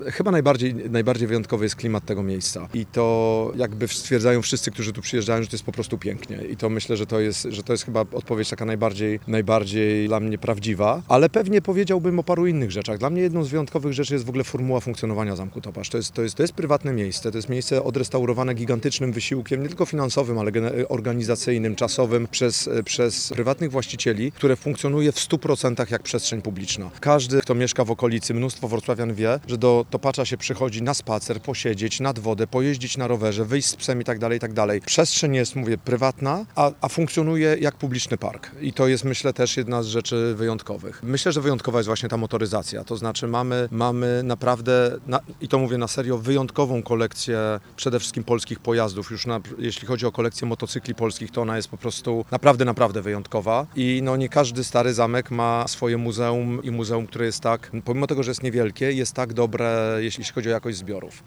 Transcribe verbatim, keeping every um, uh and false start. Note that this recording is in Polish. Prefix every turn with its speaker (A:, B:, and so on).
A: Chyba najbardziej, najbardziej wyjątkowy jest klimat tego miejsca i to jakby stwierdzają wszyscy, którzy tu przyjeżdżają, że to jest po prostu pięknie i to myślę, że to jest, że to jest chyba odpowiedź taka najbardziej, najbardziej dla mnie prawdziwa, ale pewnie powiedziałbym o paru innych rzeczach. Dla mnie jedną z wyjątkowych rzeczy jest w ogóle formuła funkcjonowania Zamku Topasz. To jest, to jest, to jest prywatne miejsce, to jest miejsce odrestaurowane gigantycznym wysiłkiem, nie tylko finansowym, ale organizacyjnym, czasowym przez, przez prywatnych właścicieli, które funkcjonuje w stu procentach jak przestrzeń publiczna. Każdy, kto mieszka w okolicy, mnóstwo wrocławian wie, że do Topacza się przychodzi na spacer, posiedzieć, nad wodę, pojeździć na rowerze, wyjść z psem i tak dalej, i tak dalej. Przestrzeń jest, mówię, prywatna, a, a funkcjonuje jak publiczny park. I to jest, myślę, też jedna z rzeczy wyjątkowych. Myślę, że wyjątkowa jest właśnie ta motoryzacja. To znaczy mamy, mamy naprawdę, na, i to mówię na serio, wyjątkową kolekcję przede wszystkim polskich pojazdów. Już na, jeśli chodzi o kolekcję motocykli polskich, to ona jest po prostu naprawdę, naprawdę wyjątkowa. I no nie każdy stary zamek ma swoje muzeum i muzeum, które jest tak, pomimo tego, że jest niewielkie, jest tak dobre, jeśli chodzi o jakość zbiorów.